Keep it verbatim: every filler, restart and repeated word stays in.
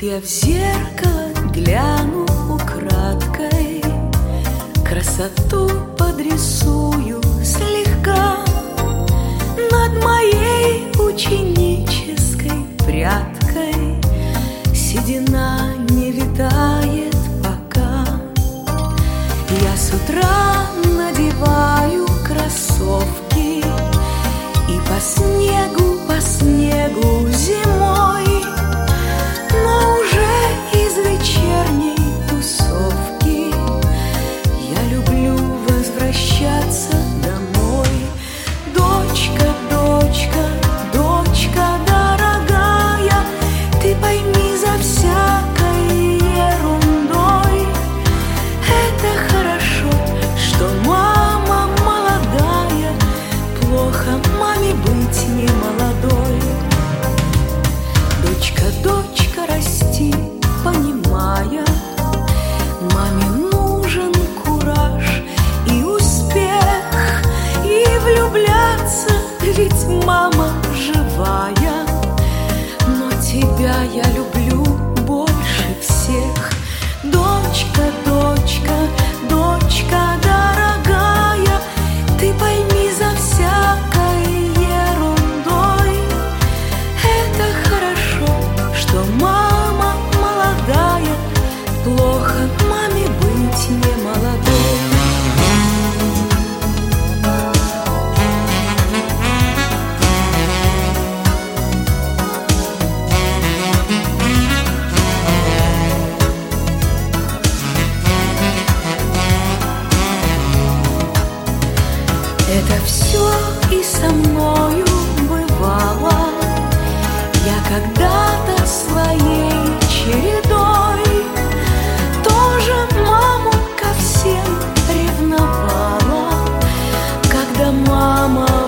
я в зеркало гляну украдкой, красоту подрисую слегка. Над моей ученической прядкой седина не витает пока. Я с утра надеваю кроссовки и по снегу, по снегу зимой, но уже из вечерней тусовки я люблю возвращаться домой. Дочка, дочка, дочка дорогая, ты пойми, за всякой ерундой это хорошо, что мама молодая, плохо маме быть не молодой. Дочка, дочка, расти, понимая, маме нужен кураж и успех, и влюбляться, ведь мама живая. Но тебя я люблю больше всех. Дочка, дочка, дочка дорогая, ты пойми, за всякой ерундой это хорошо, что мама молодая, плохо маме быть не молодой. Это все и со мною бывало. Я когда-то своей чередой тоже маму ко всем ревновала. Когда мама